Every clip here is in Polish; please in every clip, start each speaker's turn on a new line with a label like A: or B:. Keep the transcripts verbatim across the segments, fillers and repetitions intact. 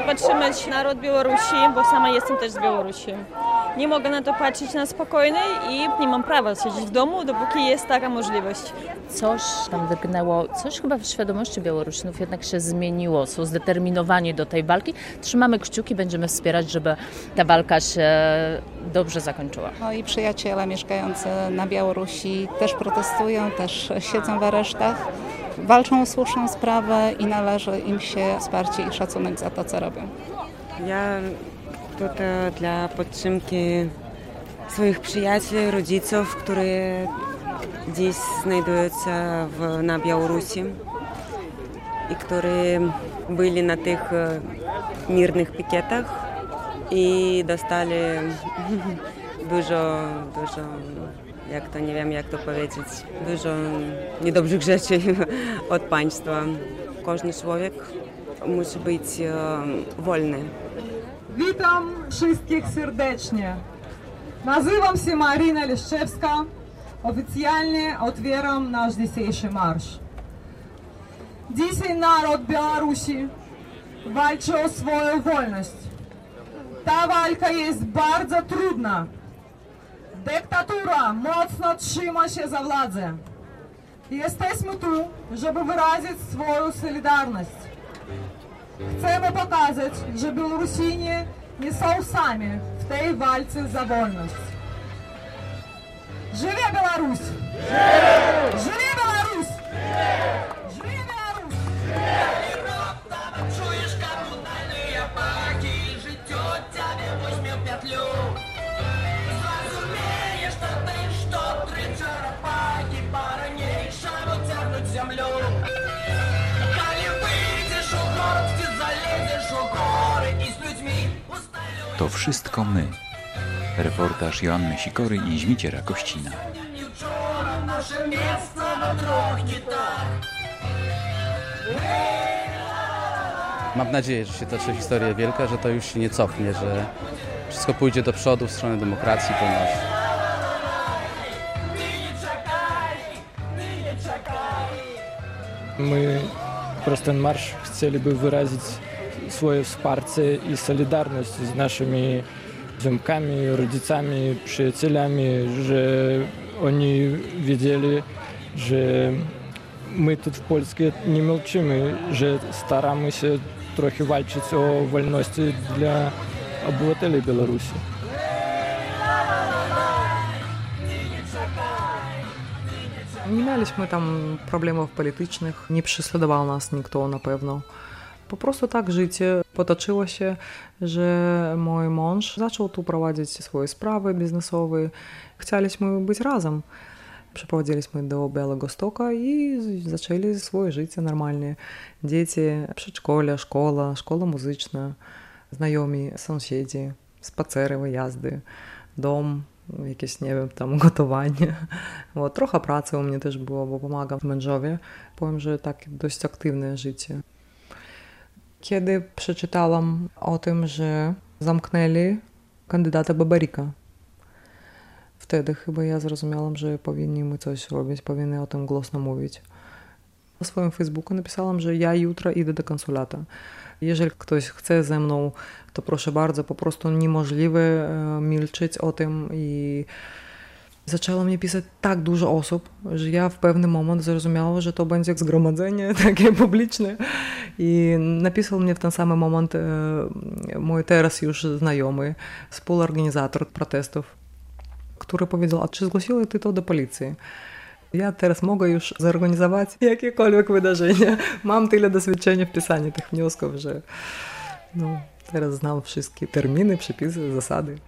A: podtrzymać naród Białorusi, bo sama jestem też z Białorusi. Nie mogę na to patrzeć na spokojnie i nie mam prawa siedzieć w domu, dopóki jest taka możliwość.
B: Coś tam drgnęło, coś chyba w świadomości Białorusinów jednak się zmieniło. Są zdeterminowani do tej walki. Trzymamy kciuki, będziemy wspierać, żeby ta walka się dobrze zakończyła.
C: Moi przyjaciele mieszkający na Białorusi też protestują, też siedzą w aresztach. Walczą o słuszną sprawę i należy im się wsparcie i szacunek za to, co robią.
D: Ja tutaj dla podtrzymki swoich przyjaciół, rodziców, którzy dziś znajdują się w, na Białorusi i którzy byli na tych mirnych pikietach i dostali dużo, dużo, jak to nie wiem, jak to powiedzieć, dużo niedobrych rzeczy od państwa. Każdy człowiek musi być wolny.
E: Witam wszystkich serdecznie. Nazywam się Marina Liszczewska. Oficjalnie otwieram nasz dzisiejszy marsz. Dzisiaj naród Białorusi walczy o swoją wolność. Ta walka jest bardzo trudna. Dyktatura mocno trzyma się za władzę. Jesteśmy tu, żeby wyrazić swoją solidarność. Chcemy pokazać, że Białorusini nie są sami w tej walce za wolność. Żyje Białoruś! Żyje Białoruś! Żyje Białoruś! Czujesz komunalne paki, życie ciebie weźmie w петлю. Zrozumiejesz to ty, że trzy czarapaki по-ранейшему тягнуть землю.
F: To wszystko my. Reportaż Joanny Sikory i Zmiciera Kościna.
G: Mam nadzieję, że się toczy historia wielka, że to już się nie cofnie, że wszystko pójdzie do przodu w stronę demokracji, ponieważ
H: my przez ten marsz chcieliby wyrazić swoje wsparcie i solidarność z naszymi ziomkami, rodzicami, przyjacielami, że oni wiedzieli, że my tu w Polsce nie milczymy, że staramy się trochę walczyć o wolności dla obywateli Białorusi.
I: Nie mieliśmy tam problemów politycznych, nie prześladował nas nikt na pewno. Po prostu tak życie potoczyło się, że mój mąż zaczął tu prowadzić swoje sprawy biznesowe. Chcieliśmy być razem. Przeprowadziliśmy do Białegostoku i zaczęli swoje życie normalnie. Dzieci, przedszkole, szkoła, szkoła muzyczna, znajomi, sąsiedzi, spacery, wyjazdy, dom, jakieś, nie wiem, tam gotowanie. O, trochę pracy u mnie też było, bo pomagam mężowi. Powiem, że tak dość aktywne życie. Kiedy przeczytałam o tym, że zamknęli kandydata Babaryka, wtedy chyba ja zrozumiałam, że powinniśmy coś robić, powinny o tym głośno mówić. Na swoim Facebooku napisałam, że ja jutro idę do konsulata. Jeżeli ktoś chce ze mną, to proszę bardzo, po prostu niemożliwe milczeć o tym i zaczęło mnie pisać tak dużo osób, że ja w pewnym moment zrozumiałam, że to będzie zgromadzenie takie publiczne. I napisał mnie w ten sam moment mój teraz już znajomy, współorganizator protestów, który powiedział, a czy zgłosiła ty to do policji? Ja teraz mogę już zorganizować jakiekolwiek wydarzenie. Mam tyle doświadczenia w pisaniu tych wniosków, że no, teraz znam wszystkie terminy, przepisy, zasady.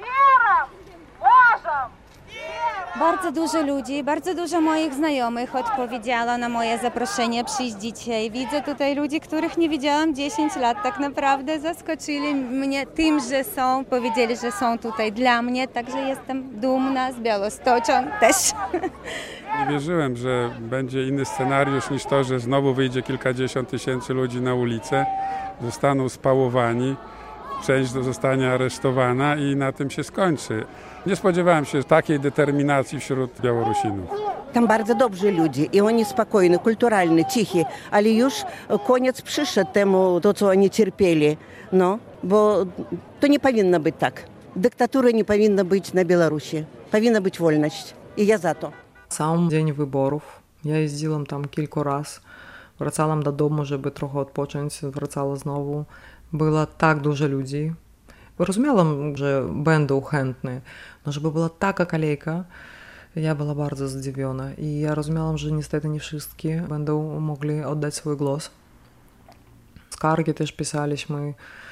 J: Bardzo dużo ludzi, bardzo dużo moich znajomych odpowiedziało na moje zaproszenie przyjść dzisiaj. Widzę tutaj ludzi, których nie widziałam dziesięć lat. Tak naprawdę zaskoczyli mnie tym, że są, powiedzieli, że są tutaj dla mnie, także jestem dumna z Białostoczan też.
K: Nie wierzyłem, że będzie inny scenariusz niż to, że znowu wyjdzie kilkadziesiąt tysięcy ludzi na ulicę, zostaną spałowani, część zostanie aresztowana i na tym się skończy. Nie spodziewałem się takiej determinacji wśród Białorusinów.
L: Tam bardzo dobrzy ludzie i oni spokojni, kulturalni, cichi, ale już koniec przyszedł temu, to co oni cierpieli, no, bo to nie powinno być tak. Dyktatury nie powinno być na Białorusi, powinna być wolność i ja za to.
I: Sam dzień wyborów, ja jeździłam tam kilka razy, wracałam do domu, żeby trochę odpocząć, wracała znowu. Było tak dużo ludzi. Rozumiałam, że będą chętni, no żeby była taka kolejka, ja była bardzo zdziwiona i ja rozumiałam, że niestety nie wszyscy będą mogli oddać swój głos. Skargi też pisaliśmy.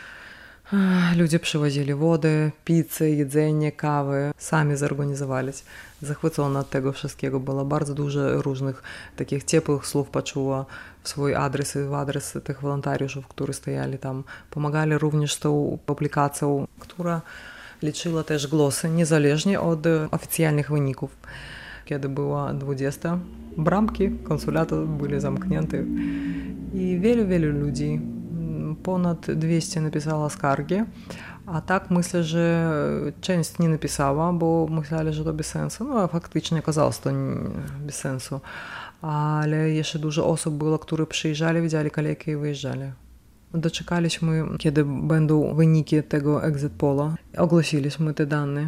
I: Ludzie przywozili wodę, pizzę, jedzenie, kawę. Sami zorganizowались. Zachwycona od tego wszystkiego. Było bardzo dużo różnych takich ciepłych słów poczuła w swój adres i w adres tych wolontariuszów, którzy stajali tam. Pomagali również z tą aplikacją, która liczyła też głosy, niezależnie od oficjalnych wyników. Kiedy była dwudziesta, bramki konsulatu były zamknięte i wielu, wielu ludzi, ponad dwieście napisało skargi, a tak myślę, że część nie napisała, bo myśleli, że to bez sensu, no a faktycznie okazało się to bez sensu. Ale jeszcze dużo osób było, które przyjeżdżali, widzieli kolejkę i wyjeżdżali. Doczekaliśmy, kiedy będą wyniki tego exit pola. Ogłosiliśmy te dane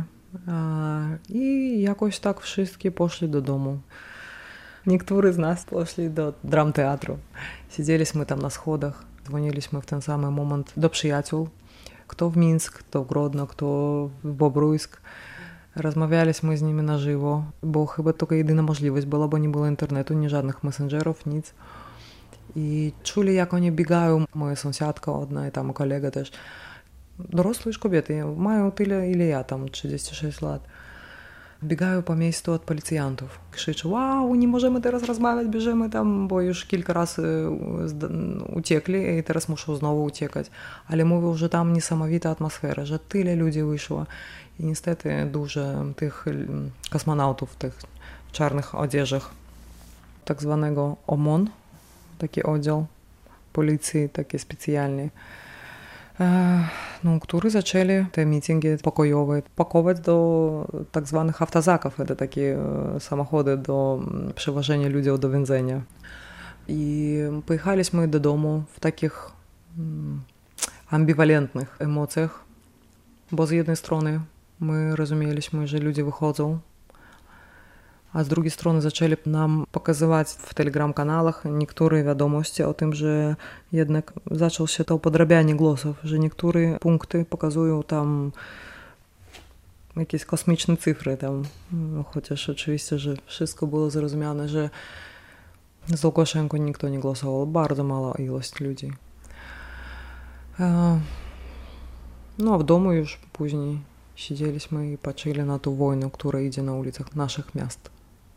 I: i jakoś tak wszyscy poszli do domu. Niektórzy z nas poszli do dramteatru. Siedzieliśmy tam na schodach, dzwoniliśmy w ten sam moment do przyjaciół. Kto w Mińsk, kto w Grodno, kto w Bobruйsk. Rozmawialiśmy z nimi na żywo, bo chyba tylko jedyna możliwość była, bo nie było internetu, nie żadnych messengerów, nic. I czuli, jak oni biegają. Moja sąsiadka, одна, i tam kolega też. Dorosłe już kobiety, mają tyle, ile ja, tam trzydzieści sześć lat. Biegają po miejscu od policjantów. Krzyczą, wow, nie możemy teraz rozmawiać, bierzemy tam, bo już kilka razy uciekli i teraz muszą znowu uciekać. Ale mówią, że tam niesamowita atmosfera, że tyle ludzi wyszło. I niestety dużo tych kosmonautów, tych w czarnych odzieżach, tak zwanego OMON, taki oddział policji, taki specjalny, no, którzy zaczęli te mityngi pokojowe pakować do tak zwanych автозаков, to takie samochody do przewożenia ludzi do więzienia. I pojechaliśmy do domu w takich ambiwalentnych emocjach, bo z jednej strony my rozumieliśmy, że ludzie wychodzą, a z drugiej strony zaczęli nam pokazywać w telegram-kanałach niektóre wiadomości o tym, że jednak zaczął się to podrabianie głosów, że niektóre punkty pokazują tam jakieś kosmiczne cyfry tam, chociaż oczywiście, że wszystko było zrozumiane, że z Łukaszenką nikt nie głosował, bardzo mała ilość ludzi. No a w domu już później siedzieliśmy i patrzyli na tą wojnę, która idzie na ulicach naszych miast.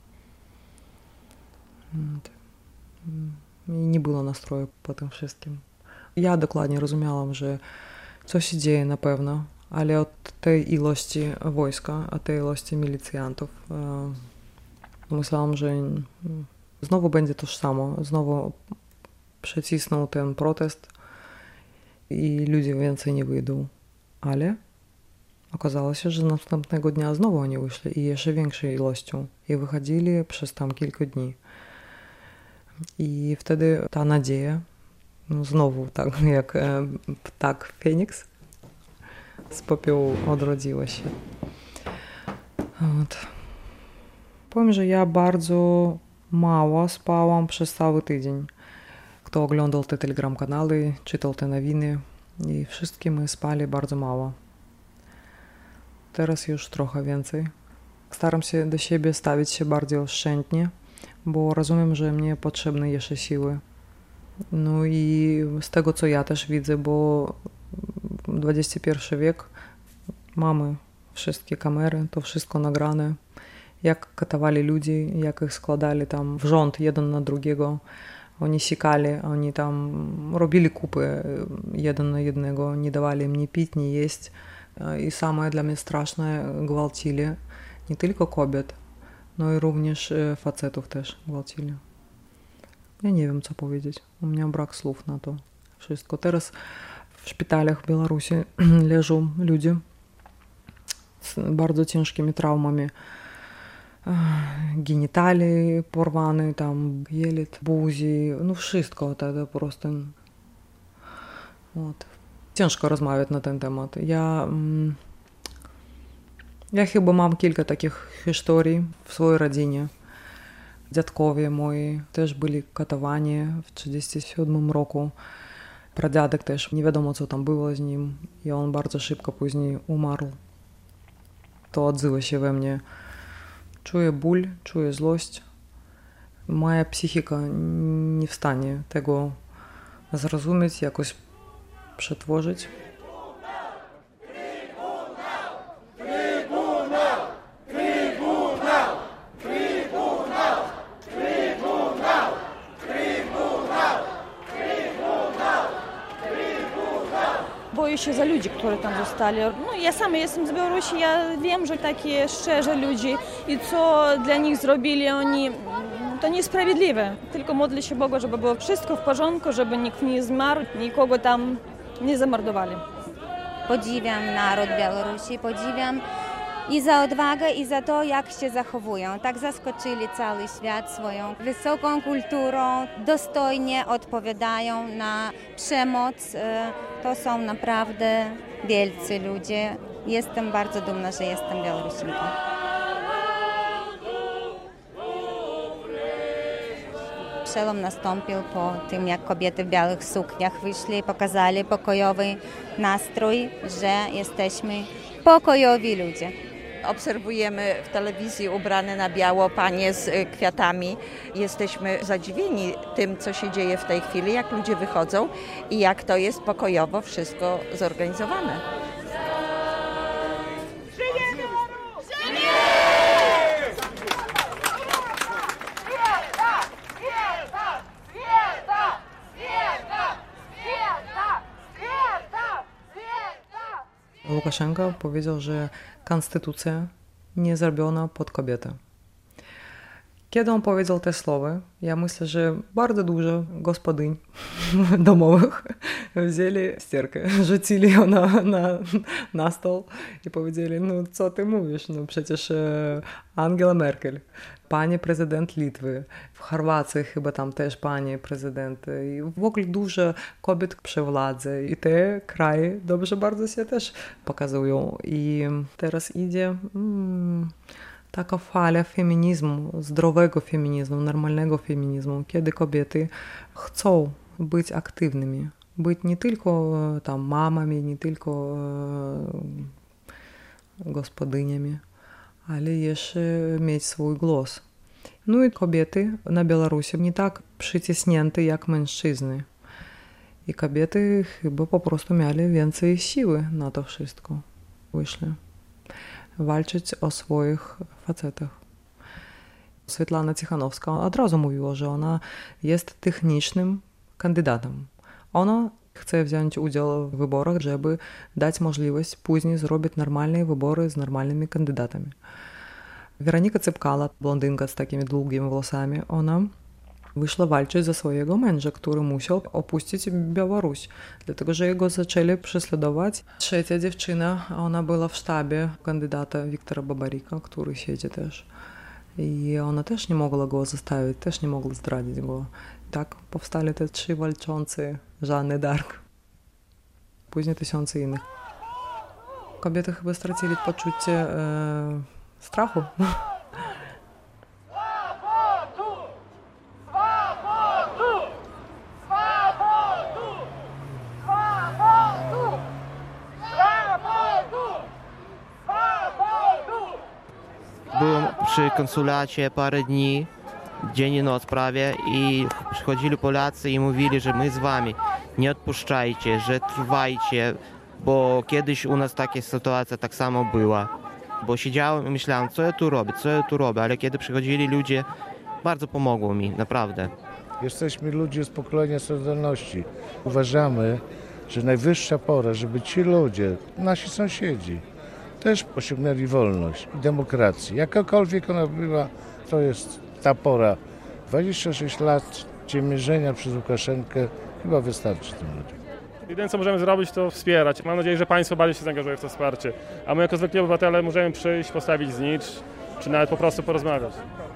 I: I nie było nastroju po tym wszystkim. Ja dokładnie rozumiałam, że coś się dzieje na pewno, ale od tej ilości wojska, od tej ilości milicjantów myślałam, że znowu będzie to samo, znowu przycisną ten protest i ludzie więcej nie wyjdą. Ale okazało się, że następnego dnia znowu oni wyszli i jeszcze większą ilością i wychodzili przez tam kilka dni. I wtedy ta nadzieja, no znowu tak jak ptak Feniks, z popiołu odrodziła się. Вот. Powiem, że ja bardzo mało spałam przez cały tydzień. Kto oglądał te telegram-kanały, czytał te nowiny i wszystkie my spali bardzo mało. Teraz już trochę więcej. Staram się do siebie stawić się bardziej oszczędnie, bo rozumiem, że mnie potrzebne jeszcze siły. No i z tego, co ja też widzę, bo dwudziesty pierwszy wiek, mamy wszystkie kamery, to wszystko nagrane, jak katowali ludzi, jak ich składali tam w rząd jeden na drugiego. Oni sikali, oni tam robili kupy jeden na jednego, nie dawali im ni pić, ni jeść. I самое dla mnie straszne, gwałcili nie tylko kobiet, no i również facetów też gwałcili. Ja nie wiem, co powiedzieć. U mnie brak słów na to wszystko. Teraz w szpitalach w Białorusi leżą ludzie z bardzo ciężkimi traumami. genitali porwane, tam jelit, buzi, no wszystko to, to po prostu. От. Ciężko rozmawiać na ten temat. Ja, mm, ja chyba mam kilka takich historii w swojej rodzinie. Dziadkowie moi też byli katowani w trzydziestym siódmym roku. Pradziadek też, nie wiadomo co tam było z nim i on bardzo szybko później umarł. To odzywa się we mnie. Czuję ból, czuję złość. Moja psychika nie w stanie tego zrozumieć, jakoś przetworzyć.
A: Boję się za ludzi, którzy tam zostali. No, ja sama jestem z Białorusi, ja wiem, że takie szczerze ludzie i co dla nich zrobili oni, to niesprawiedliwe. Tylko modlę się Bogu, żeby było wszystko w porządku, żeby nikt nie zmarł, nikogo tam nie zamordowali.
J: Podziwiam naród Białorusi, podziwiam i za odwagę, i za to, jak się zachowują. Tak zaskoczyli cały świat swoją wysoką kulturą, dostojnie odpowiadają na przemoc. To są naprawdę wielcy ludzie. Jestem bardzo dumna, że jestem Białorusinką. Przełom nastąpił po tym, jak kobiety w białych sukniach wyszli i pokazali pokojowy nastrój, że jesteśmy pokojowi ludzie.
M: Obserwujemy w telewizji ubrane na biało panie z kwiatami. Jesteśmy zadziwieni tym, co się dzieje w tej chwili, jak ludzie wychodzą i jak to jest pokojowo wszystko zorganizowane.
I: Łukaszenko powiedział, że konstytucja nie zrobiona pod kobietę. Kiedy on powiedział te słowa, ja myślę, że bardzo dużo gospodyń domowych wzięli ścierkę, rzucili ją na, na, na stół i powiedzieli, no co ty mówisz, no przecież Angela Merkel, pani prezydent Litwy, w Chorwacji chyba tam też pani prezydent i w ogóle dużo kobiet przy władzy i te kraje dobrze bardzo się też pokazują i teraz idzie mm, taka fala feminizmu, zdrowego feminizmu, normalnego feminizmu, kiedy kobiety chcą być aktywnymi, być nie tylko tam mamami, nie tylko gospodyniami, ale jeszcze mieć swój głos. No i kobiety na Białorusi nie tak przyciśnięte jak mężczyzny. I kobiety chyba po prostu miały więcej siły na to wszystko. Wyszli walczyć o swoich facetach. Svetlana Tichanowska od razu mówiła, że ona jest technicznym kandydatem. Ona chce wziąć udział w wyborach, żeby dać możliwość później zrobić normalne wybory z normalnymi kandydatami. Weronika Cypkala, blondynka z takimi długimi włosami, ona wyszła walczyć za swojego męża, który musiał opuścić Białoruś, dlatego że jego zaczęli prześladować. Trzecia dziewczyna, ona była w sztabie kandydata Wiktora Babaryka, który siedzi też. I ona też nie mogła go zostawić, też nie mogła zdradzić go. Tak powstali te trzy walczące Żanny d'Arc. Później tysiące innych. Kobiety chyba stracili poczucie e, strachu.
N: Byłem przy konsulacie parę dni, dzień i noc prawie, i przychodzili Polacy i mówili, że my z wami, nie odpuszczajcie, że trwajcie, bo kiedyś u nas taka sytuacja tak samo była. Bo siedziałem i myślałem, co ja tu robię, co ja tu robię, ale kiedy przychodzili ludzie, bardzo pomogło mi, naprawdę.
O: Jesteśmy ludzie z pokolenia Solidarności. Uważamy, że najwyższa pora, żeby ci ludzie, nasi sąsiedzi, też osiągnęli wolność i demokrację. Jakakolwiek ona była, to jest ta pora. dwadzieścia sześć lat ciemiężenia przez Łukaszenkę chyba wystarczy tym ludziom.
P: Jedyne, co możemy zrobić, to wspierać. Mam nadzieję, że państwo bardziej się zaangażuje w to wsparcie. A my jako zwykli obywatele możemy przyjść, postawić znicz, czy nawet po prostu porozmawiać.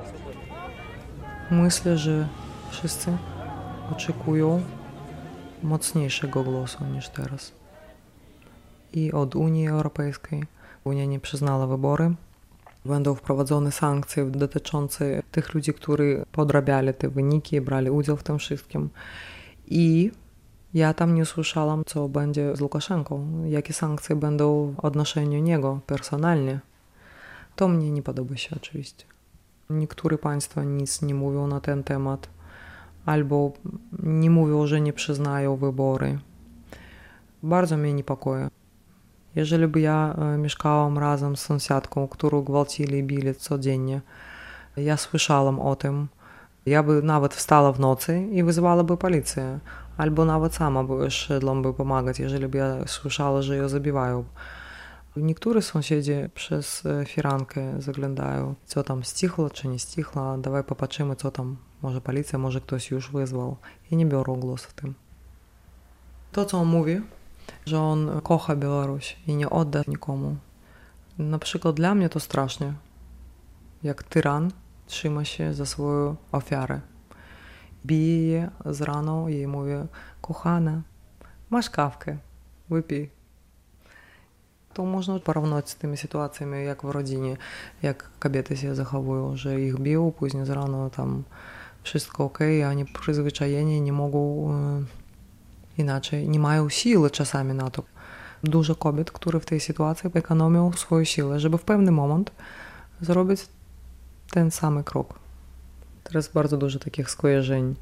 I: Myślę, że wszyscy oczekują mocniejszego głosu niż teraz. I od Unii Europejskiej. Unia nie przyznała wybory. Będą wprowadzone sankcje dotyczące tych ludzi, którzy podrabiali te wyniki, brali udział w tym wszystkim. I ja tam nie słyszałam, co będzie z Łukaszenką, jakie sankcje będą w odnoszeniu niego personalnie. To mnie nie podoba się oczywiście. Niektóre państwa nic nie mówią na ten temat, albo nie mówią, że nie przyznają wybory. Bardzo mnie niepokoi. Jeżeli by ja mieszkałam razem z sąsiadką, którą gwałcili i bili codziennie, ja słyszałam o tym, ja by nawet wstała w nocy i wyzwała by policję, albo nawet sama by szedła by pomagać, jeżeli by ja słyszała, że ją zabijają. Niektórzy sąsiedzi przez firankę zaglądają, co tam stichło, czy nie stichło, dawaj popatrzymy, co tam, może policja, może ktoś już wyzwał. I nie biorą głosu w tym. To, co on mówi, że on kocha Białoruś i nie odda nikomu. Na przykład dla mnie to strasznie, jak tyran trzyma się za swoją ofiarę. Bije je z raną i jej mówi, kochana, masz kawkę, wypij. To można porównać z tymi sytuacjami, jak w rodzinie, jak kobiety się zachowują, że ich biją, później z rano tam wszystko okej, a oni przyzwyczajeni nie mogą e, inaczej, nie mają siły czasami na to. Dużo kobiet, które w tej sytuacji ekonomią swoją siłę, żeby w pewien moment zrobić ten sam krok. Teraz bardzo dużo takich skojarzeń.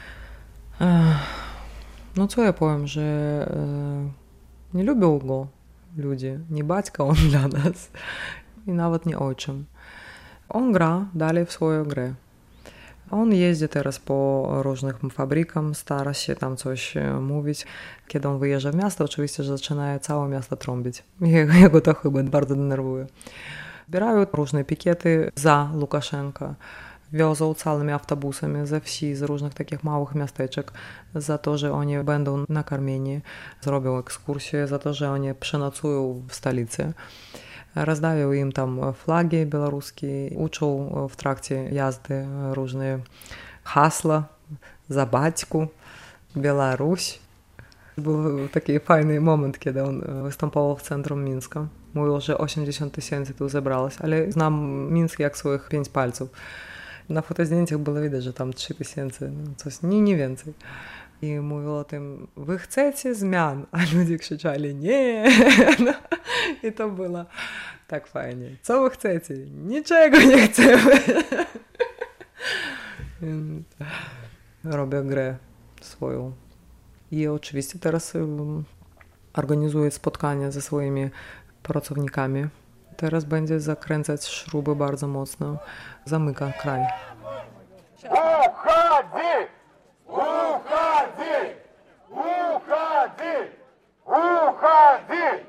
I: No co ja powiem, że e, nie lubią go ludzie, nie baćka on dla nas i nawet nie ojczym. On gra dalej w swoją grę. On jeździ teraz po różnych fabrykach, stara się tam coś mówić. Kiedy on wyjeżdża w miasto, oczywiście że zaczyna całe miasto trąbić. Jego to chyba bardzo denerwuje. Zbierają różne pikiety za Łukaszenkę. Wiozą całymi autobusami ze wsi, z różnych takich małych miasteczek za to, że oni będą nakarmieni, zrobią ekskursję, za to, że oni przenocują w stolicy. Rozdają im tam flagi białoruskie, uczą w trakcie jazdy różne hasła za baćku, Białoruś. Był taki fajny moment, kiedy on występował w centrum Mińska. Mówił, że osiemdziesiąt tysięcy tu zebrалось, ale znam Mińsk jak swoich pięć palców. Na fotozdjęciach było widać, że tam trzy tysiące, no coś, nie, nie więcej. I mówił o tym, wy chcecie zmian? A ludzie krzyczeli, nie. No, i to było tak fajnie. Co wy chcecie? Niczego nie chcemy. Robię grę swoją. I oczywiście teraz organizuję spotkania ze swoimi pracownikami. Teraz będzie zakręcać śruby bardzo mocno. Zamyka kraj.
Q: Uchodzi! Uchodzi! Uchodzi! Uchodzi!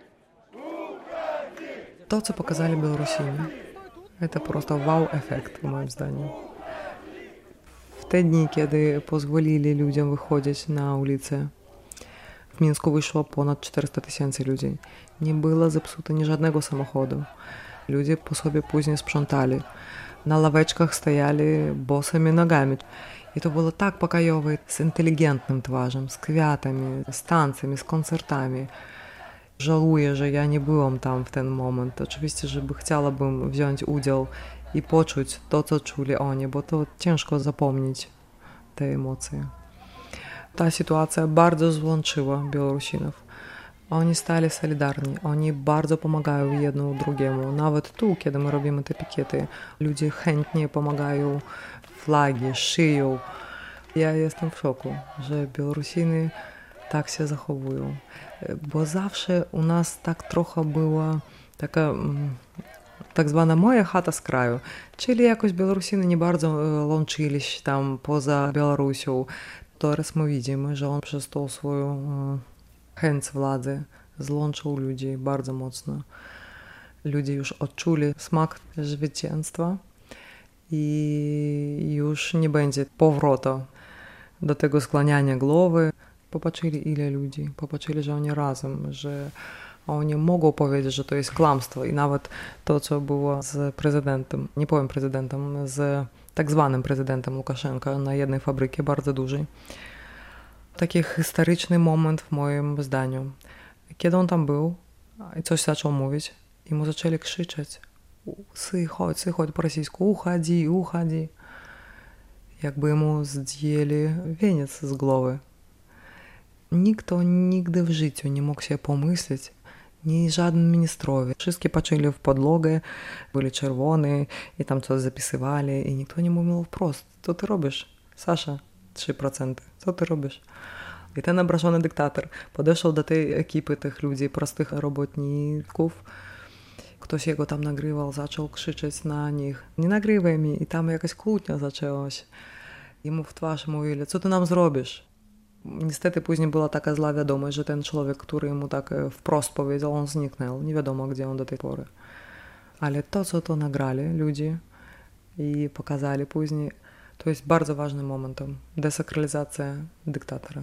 I: To, co pokazali Białorusini, to просто wow-efekt, moim zdaniem. W te dni, kiedy pozwolili ludziom wychodzić na ulicę, w Mińsku wyszło ponad czterysta tysięcy ludzi. Nie było zepsute ni żadnego samochodu. Ludzie po sobie później sprzątali. Na ławeczkach stajali bosymi nogami. I to było tak pokojowo, z inteligentnym twarzem, z kwiatami, z tancami, z koncertami. Żałuję, że ja nie byłam tam w ten moment. Oczywiście, żeby chciałabym wziąć udział i poczuć to, co czuli oni, bo to ciężko zapomnieć te emocje. Ta sytuacja bardzo złączyła Białorusinów. Oni stali solidarni, oni bardzo pomagają jedno drugiemu. Nawet tu, kiedy my robimy te pikiety, ludzie chętnie pomagają, flagi, szyją. Ja jestem w szoku, że Białorusiny tak się zachowują. Bo zawsze u nas tak trochę była taka tak zwana moja chata z kraju. Czyli jakoś Białorusiny nie bardzo łączyli się tam poza Białorusią. Teraz my widzimy, że on przez tą swoją chęć władzy złączył ludzi bardzo mocno. Ludzie już odczuli smak zwycięstwa i już nie będzie powrotu do tego skłaniania głowy. Popatrzyli, ile ludzi, popatrzyli, że oni razem, że Oni mogą powiedzieć, że to jest kłamstwo i nawet to, co było z prezydentem, nie powiem prezydentem, z tak zwanym prezydentem Łukaszenka na jednej fabryce bardzo dużej. Taki historyczny moment w moim zdaniu. Kiedy on tam był i coś zaczął mówić, i mu zaczęli krzyczeć: sy, chodź, sy, chodź po rosyjsku, uchodzi, uchodzi. Jakby mu zdjęli wieniec z głowy. Nikt nigdy w życiu nie mógł się pomyśleć, ni żaden ministrowie. Wszystkie patrzyli w podłogę, byli czerwoni i tam coś zapisywali i nikt nie mówił wprost: co ty robisz, Sasza? trzy procent. Co ty robisz? I ten obrażony dyktator podeszł do tej ekipy tych ludzi, prostych robotników. Ktoś jego tam nagrywał, zaczął krzyczeć na nich: nie nagrywaj mi. I tam jakaś kłótnia zaczęła się. I mu w twarz mówili: co ty nam zrobisz? Niestety później była taka zła wiadomość, że ten człowiek, który mu tak wprost powiedział, on zniknął. Nie wiadomo, gdzie on do tej pory. Ale to, co to nagrali ludzie i pokazali później, to jest bardzo ważnym momentem. Desakralizacja dyktatora.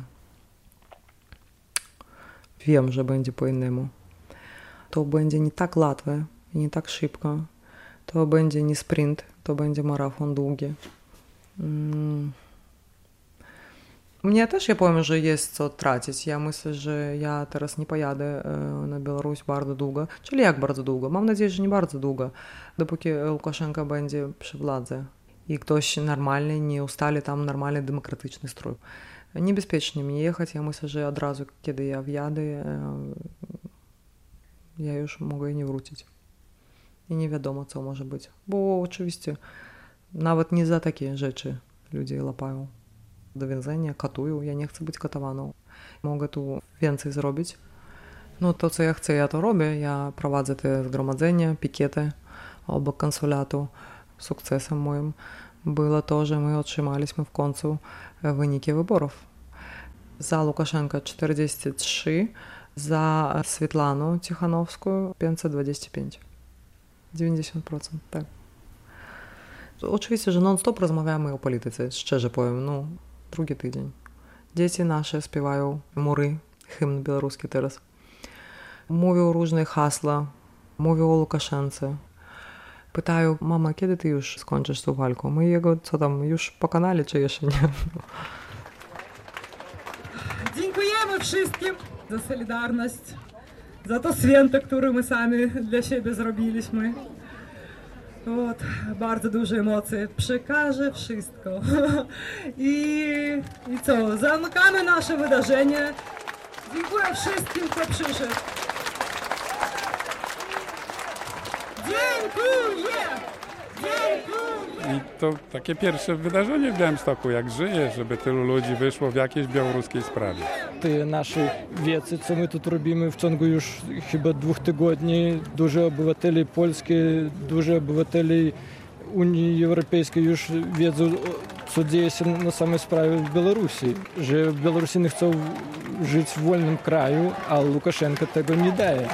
I: Wiem, że będzie po innemu. To będzie nie tak łatwe i nie tak szybko. To będzie nie sprint, to będzie marafon długi. Mm. Mnie też, ja powiem, że jest co tracić. Ja myślę, że ja teraz nie pojadę na Białoruś bardzo długo. Czyli jak bardzo długo? Mam nadzieję, że nie bardzo długo. Dopóki Łukaszenka będzie przy władzy i ktoś normalny, nie ustali tam normalny, demokratyczny strój. Niebezpiecznie mi jechać. Ja myślę, że od razu, kiedy ja wjadę, ja już mogę nie wrócić. I nie wiadomo, co może być. Bo oczywiście nawet nie za takie rzeczy ludzie łapają do więzienia, katują. Ja nie chcę być katowaną. Mogę tu więcej zrobić. No to, co ja chcę, ja to robię. Ja prowadzę te zgromadzenia, pikiety obok konsulatu. Sukcesem moim było to, że my otrzymaliśmy w końcu wyniki wyborów. Za Łukaszenkę czterdzieści trzy, za Swietlaną Tichanowską pięćset dwadzieścia pięć. dziewięćdziesiąt procent, tak. Oczywiście, że non-stop rozmawiamy o polityce, szczerze powiem, no, drugi tydzień. Dzieci nasze śpiewają mury, hymn białoruski teraz. Mówią różne hasła, mówią o Łukaszence. Pytają: mama, kiedy ty już skończysz tą walkę? My jego, co tam, już pokonali, czy jeszcze nie?
E: Dziękujemy wszystkim za solidarność, za to święto, które my sami dla siebie zrobiliśmy. Вот, bardzo duże emocje, przekażę wszystko. I, I co, zamykamy nasze wydarzenie. Dziękuję wszystkim, kto przyszedł. Dziękuję! Dziękuję!
K: I to takie pierwsze wydarzenie w Białymstoku, jak żyje, żeby tylu ludzi wyszło w jakiejś białoruskiej sprawie.
H: Te nasze wiece, co my tu robimy w ciągu już chyba dwóch tygodni, dużo obywateli polskich, dużo obywateli Unii Europejskiej już wiedzą, co dzieje się na samej sprawie w Białorusi, że Białorusini chcą żyć w wolnym kraju, a Łukaszenka tego nie daje.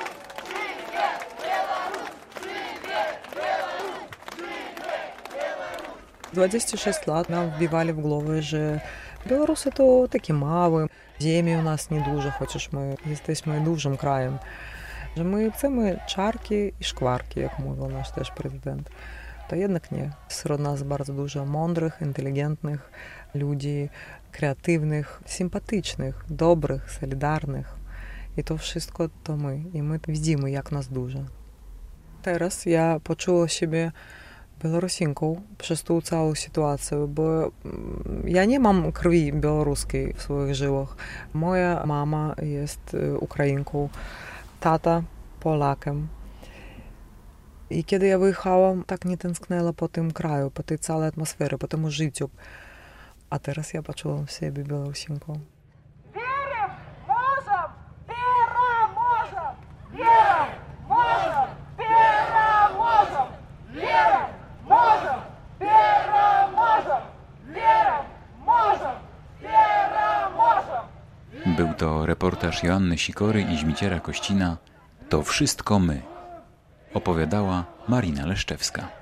I: двадцать шесть lat nam wbивали w głowę, że Białorusy to takie małe, ziemi u nas niedużo, chociaż my jesteśmy dużym krajem, że my chcemy czarki i szkwarki, jak mówił nasz też prezydent. To jednak nie. Wśród nas bardzo dużo mądrych, inteligentnych ludzi, kreatywnych, sympatycznych, dobrych, solidarnych. I to wszystko to my. I my widzimy, jak nas dużo. Teraz ja poczuła siebie Białorusinką przez tą całą sytuację, bo ja nie mam krwi białoruskiej w swoich żyłach. Moja mama jest Ukrainką, tata Polakiem. I kiedy ja wyjechałam, tak nie tęskniła po tym kraju, po tej całej atmosferze, po temu życiu. A teraz ja poczułam siebie Białorusinką.
E: Wierzę, możemy, переможем! Wierzę, możemy, переможем! Wierzę, możemy, переможем! Wierzę, możemy, переможем!
F: Był to reportaż Joanny Sikory i Żmiciera Kościna. To wszystko my. Opowiadała Marina Leszczewska.